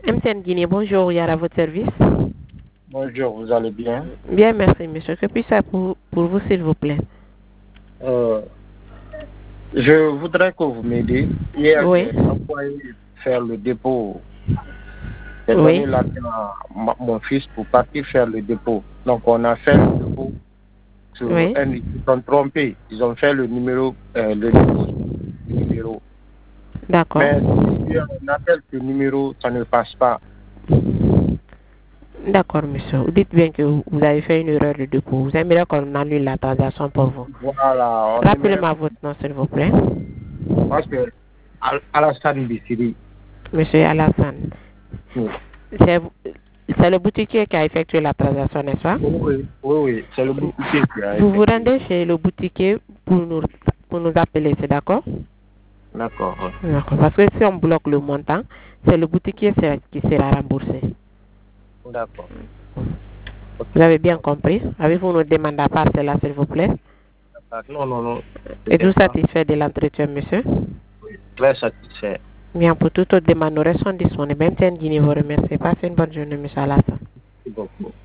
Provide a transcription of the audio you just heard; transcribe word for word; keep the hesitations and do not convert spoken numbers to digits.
M T N Guinée, bonjour, Yara, à votre service. Bonjour, vous allez bien? Bien, merci, monsieur. Que puis-je faire pour, pour vous, s'il vous plaît? Euh, je voudrais que vous m'aidiez. Hier, Oui. j'ai envoyé faire le dépôt. J'ai Oui. donné l'argent à ma- mon fils pour partir faire le dépôt. Donc, on a fait le dépôt sur Oui. un... Ils se sont trompés. Ils ont fait le numéro, euh, le dépôt sur le numéro. D'accord. Mais si on appelle ce numéro, ça ne passe pas. D'accord, monsieur. Vous dites bien que vous vous avez fait une erreur de dépôt. Vous aimeriez qu'on annule la transaction pour vous. Voilà. on aimerait- Rappelez-moi votre nom, s'il vous plaît. Parce que Al- Alassane Bissiri. Monsieur Alassane. Oui, C'est vous- c'est le boutiquier qui a effectué la transaction, n'est-ce pas? oui, oui, oui, c'est le boutiquier qui a Vous vous effectué. rendez chez le boutiquier pour nous, pour nous appeler, c'est d'accord? D'accord. oui. D'accord. Parce que si on bloque le montant, c'est le boutiquier sera- qui sera remboursé. D'accord. Vous avez bien compris? Avez-vous une demande à part cela, s'il vous plaît? Non, non, non. Êtes-vous C'était pas. satisfait de l'entretien, monsieur? Oui, très satisfait. Bien, pour toute autre demande, nous restons disponibles. M T N Guinée vous remercie. Passez une bonne journée, monsieur Alassane. Merci beaucoup.